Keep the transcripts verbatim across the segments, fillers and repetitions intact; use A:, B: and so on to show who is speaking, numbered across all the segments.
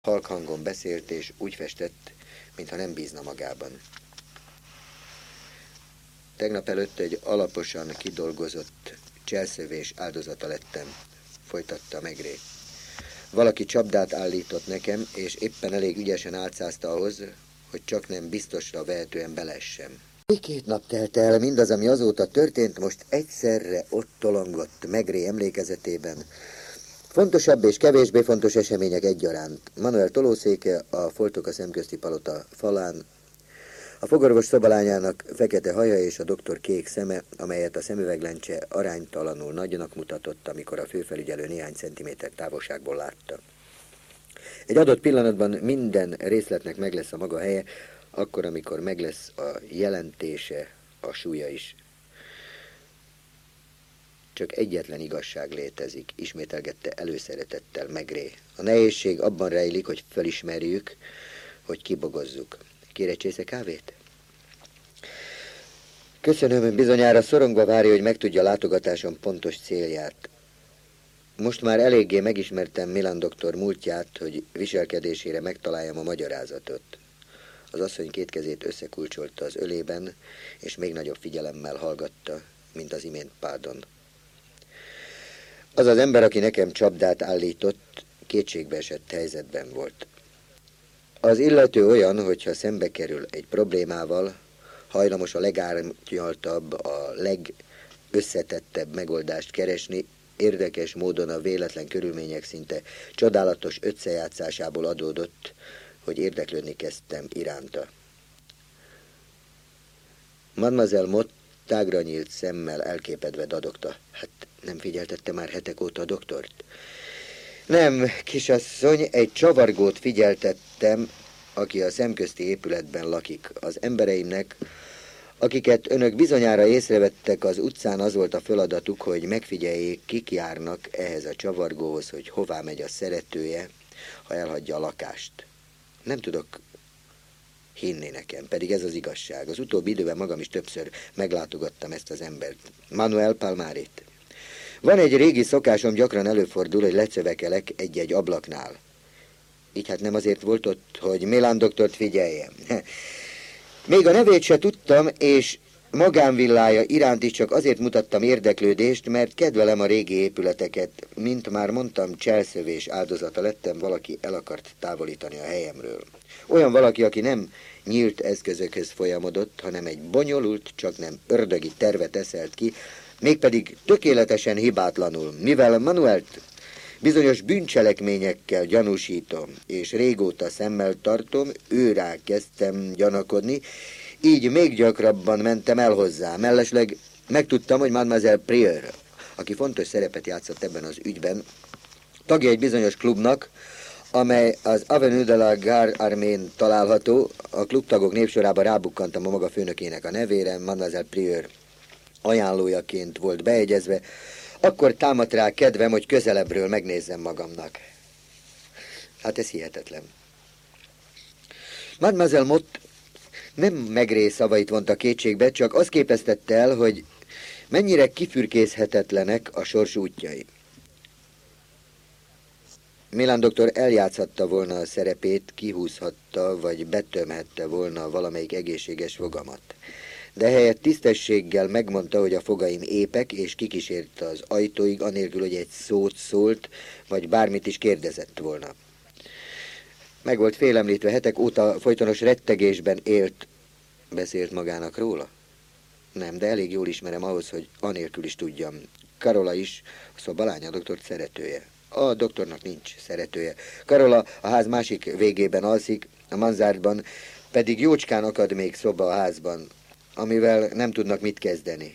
A: Halk hangon beszélt, és úgy festett, mintha nem bízna magában. Tegnap előtt egy alaposan kidolgozott cselszövés áldozata lettem, folytatta Maigret. Valaki csapdát állított nekem, és éppen elég ügyesen álcázta ahhoz, hogy csak nem biztosra vehetően beleessem. Két nap telt el, mindaz, ami azóta történt, most egyszerre ott tolongott Maigret emlékezetében. Fontosabb és kevésbé fontos események egyaránt. Manuel tolószéke a foltok a szemközti palota falán, a fogorvos szobalányának fekete haja és a doktor kék szeme, amelyet a szemüveglencse aránytalanul nagynak mutatott, amikor a főfelügyelő néhány centiméter távolságból látta. Egy adott pillanatban minden részletnek meg lesz a maga helye, akkor, amikor meg lesz a jelentése, a súlya is. Csak egyetlen igazság létezik, ismételgette előszeretettel Maigret. A nehézség abban rejlik, hogy felismerjük, hogy kibogozzuk. Kér egy csésze kávét? Köszönöm, bizonyára szorongva várja, hogy megtudja látogatásom pontos célját. Most már eléggé megismertem Milan doktor múltját, hogy viselkedésére megtaláljam a magyarázatot. Az asszony két kezét összekulcsolta az ölében, és még nagyobb figyelemmel hallgatta, mint az imént pádon. Az az ember, aki nekem csapdát állított, kétségbeesett helyzetben volt. Az illető olyan, hogyha szembe kerül egy problémával, hajlamos a legárnyaltabb, a legösszetettebb megoldást keresni, érdekes módon a véletlen körülmények szinte csodálatos összejátszásából adódott, hogy érdeklődni kezdtem iránta. Mademoiselle Mott tágra nyílt szemmel elképedve dadogta. Hát nem figyeltette már hetek óta a doktort? Nem, kisasszony, egy csavargót figyeltettem, aki a szemközti épületben lakik. Az embereimnek, akiket önök bizonyára észrevettek az utcán, az volt a feladatuk, hogy megfigyeljék, kik járnak ehhez a csavargóhoz, hogy hová megy a szeretője, ha elhagyja a lakást. Nem tudok hinni nekem, pedig ez az igazság. Az utóbbi időben magam is többször meglátogattam ezt az embert. Manuel Palmarit. Van egy régi szokásom, gyakran előfordul, hogy lecövekelek egy-egy ablaknál. Így hát nem azért volt ott, hogy Milan doktort figyeljem. Még a nevét se tudtam, és magánvillája iránt is csak azért mutattam érdeklődést, mert kedvelem a régi épületeket. Mint már mondtam, cselszövés áldozata lettem, valaki el akart távolítani a helyemről. Olyan valaki, aki nem nyílt eszközökhöz folyamodott, hanem egy bonyolult, csak nem ördögi tervet eszelt ki, mégpedig tökéletesen hibátlanul, mivel Manuelt bizonyos bűncselekményekkel gyanúsítom, és régóta szemmel tartom, őrá kezdtem gyanakodni, így még gyakrabban mentem el hozzá. Mellesleg megtudtam, hogy Mademoiselle Prieur, aki fontos szerepet játszott ebben az ügyben, tagja egy bizonyos klubnak, amely az Avenue de la Gare Armén található. A klubtagok népsorában rábukkantam a maga főnökének a nevére, Mademoiselle Prieur ajánlójaként volt beegyezve, akkor támadt rá kedvem, hogy közelebbről megnézzem magamnak. Hát ez hihetetlen. Mademoiselle Mott nem Maigret szavait vonta kétségbe, csak az képeztette el, hogy mennyire kifürkészhetetlenek a sors útjai. Milan doktor eljátszhatta volna a szerepét, kihúzhatta, vagy betömhette volna valamelyik egészséges fogamat. De helyett tisztességgel megmondta, hogy a fogaim épek, és kikísérte az ajtóig, anélkül, hogy egy szót szólt, vagy bármit is kérdezett volna. Meg volt félemlítve, hetek óta folytonos rettegésben élt. Beszélt magának róla? Nem, de elég jól ismerem ahhoz, hogy anélkül is tudjam. Carola is, a szobalánya a doktort szeretője. A doktornak nincs szeretője. Carola a ház másik végében alszik, a manzárdban, pedig jócskán akad még szoba a házban, amivel nem tudnak mit kezdeni.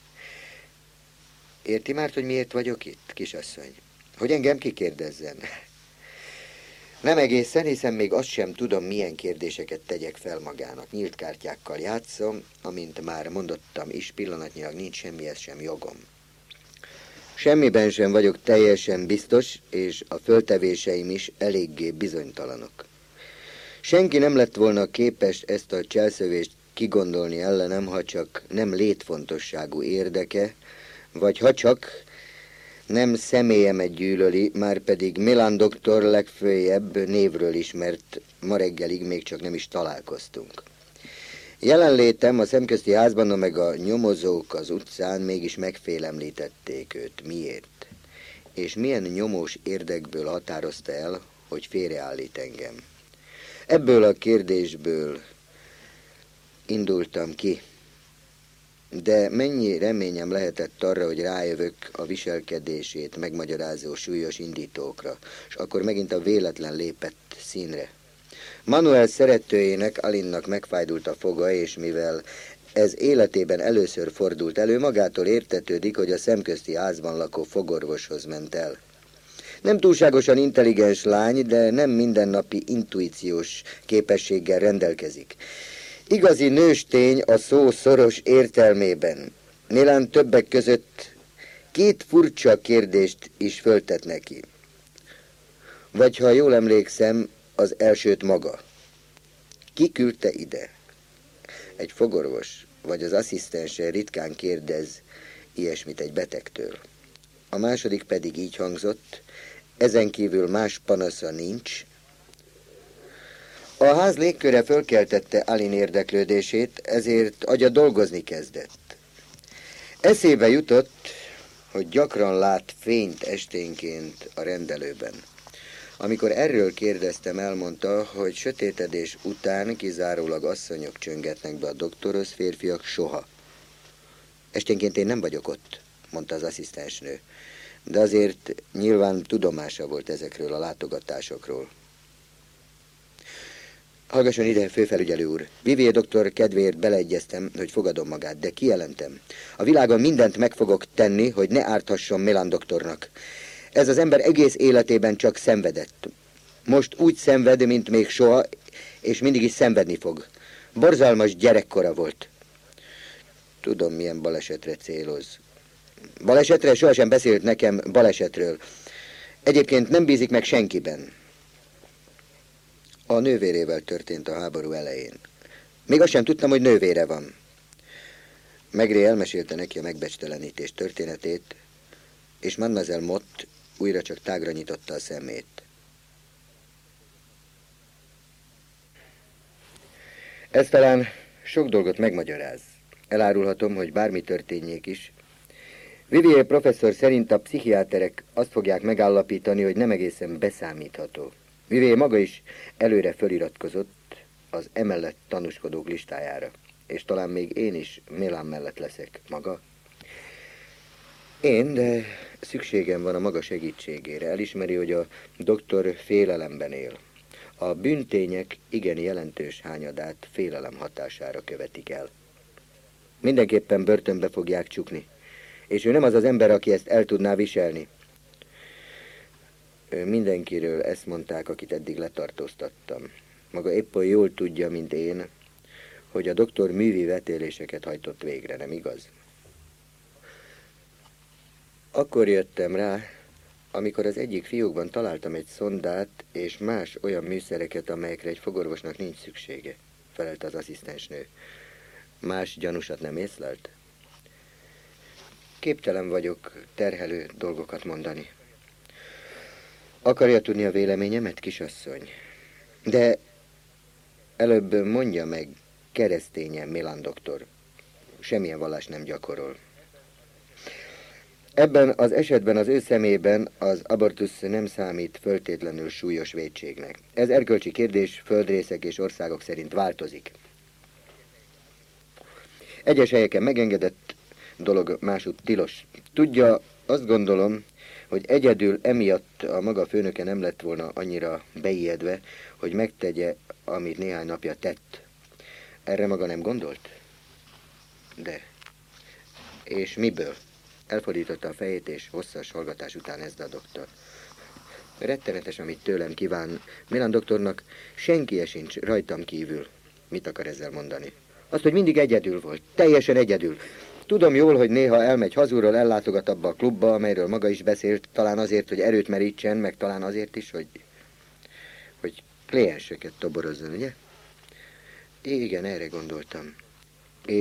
A: Érti már, hogy miért vagyok itt, kisasszony? Hogy engem kikérdezzen? Nem egészen, hiszen még azt sem tudom, milyen kérdéseket tegyek fel magának. Nyílt kártyákkal játszom, amint már mondottam is, pillanatnyilag nincs semmihez sem jogom. Semmiben sem vagyok teljesen biztos, és a föltevéseim is eléggé bizonytalanok. Senki nem lett volna képes ezt a cselszövést kigondolni ellenem, ha csak nem létfontosságú érdeke, vagy ha csak Nem személyemet gyűlöli, már pedig Milan doktor legfőjebb névről ismert, ma reggelig még csak nem is találkoztunk. Jelenlétem a szemközti házban, meg a nyomozók az utcán mégis megfélemlítették őt. Miért? És milyen nyomós érdekből határozta el, hogy félreállít engem? Ebből a kérdésből indultam ki. De mennyi reményem lehetett arra, hogy rájövök a viselkedését megmagyarázó súlyos indítókra, és akkor megint a véletlen lépett színre. Manuel szeretőjének, Alinnak megfájdult a foga, és mivel ez életében először fordult elő, magától értetődik, hogy a szemközti házban lakó fogorvoshoz ment el. Nem túlságosan intelligens lány, de nem mindennapi intuíciós képességgel rendelkezik. Igazi nőstény a szó szoros értelmében. Milan többek között két furcsa kérdést is föltett neki. Vagy ha jól emlékszem, az elsőt maga. Ki küldte ide? Egy fogorvos, vagy az asszisztense ritkán kérdez ilyesmit egy betegtől. A második pedig így hangzott, ezen kívül más panasza nincs. A ház légköre fölkeltette Alin érdeklődését, ezért agya dolgozni kezdett. Eszébe jutott, hogy gyakran lát fényt esténként a rendelőben. Amikor erről kérdeztem, elmondta, hogy sötétedés után kizárólag asszonyok csöngetnek be a doktorhoz, férfiak soha. Esténként én nem vagyok ott, mondta az asszisztensnő, de azért nyilván tudomása volt ezekről a látogatásokról. Hallgasson ide, főfelügyelő úr. Vivier doktor kedvéért beleegyeztem, hogy fogadom magát, de kijelentem. A világon mindent meg fogok tenni, hogy ne árthasson Milan doktornak. Ez az ember egész életében csak szenvedett. Most úgy szenved, mint még soha, és mindig is szenvedni fog. Borzalmas gyerekkora volt. Tudom, milyen balesetre céloz. Balesetre? Sohasem beszélt nekem balesetről. Egyébként nem bízik meg senkiben. A nővérével történt a háború elején. Még azt sem tudtam, hogy nővére van. Maigret elmesélte neki a megbecstelenítés történetét, és Mademoiselle Mott újra csak tágra nyitotta a szemét. Ez talán sok dolgot megmagyaráz. Elárulhatom, hogy bármi történjék is. Vivier professzor szerint a pszichiáterek azt fogják megállapítani, hogy nem egészen beszámítható. Vivier maga is előre föliratkozott az emellett tanúskodók listájára, és talán még én is Milan mellett leszek. Maga? Én, de szükségem van a maga segítségére. Elismeri, hogy a doktor félelemben él. A bűntények igen jelentős hányadát félelem hatására követik el. Mindenképpen börtönbe fogják csukni, és ő nem az az ember, aki ezt el tudná viselni. Ő mindenkiről ezt mondták, akit eddig letartóztattam. Maga épp olyan jól tudja, mint én, hogy a doktor művi vetéléseket hajtott végre, nem igaz? Akkor jöttem rá, amikor az egyik fiókban találtam egy szondát és más olyan műszereket, amelyekre egy fogorvosnak nincs szüksége, felelt az asszisztensnő. Más gyanúsat nem észlelt? Képtelen vagyok terhelő dolgokat mondani. Akarja tudni a véleményemet, kisasszony? De előbb mondja meg, keresztényen Milan doktor. Semmilyen vallást nem gyakorol. Ebben az esetben az ő szemében az abortusz nem számít föltétlenül súlyos vétségnek. Ez erkölcsi kérdés földrészek és országok szerint változik. Egyes helyeken megengedett dolog, másút tilos. Tudja, azt gondolom, hogy egyedül emiatt a maga főnöke nem lett volna annyira beijedve, hogy megtegye, amit néhány napja tett. Erre maga nem gondolt? De. És miből? Elfordította a fejét, és hosszas hallgatás után ezzel a doktor. Rettenetes, amit tőlem kíván. Milan doktornak senkie sincs rajtam kívül. Mit akar ezzel mondani? Azt, hogy mindig egyedül volt. Teljesen egyedül. Tudom jól, hogy néha elmegy hazúról, ellátogat abba a klubba, amelyről maga is beszélt, talán azért, hogy erőt merítsen, meg talán azért is, hogy, hogy klienseket toborozzon, ugye? Igen, erre gondoltam.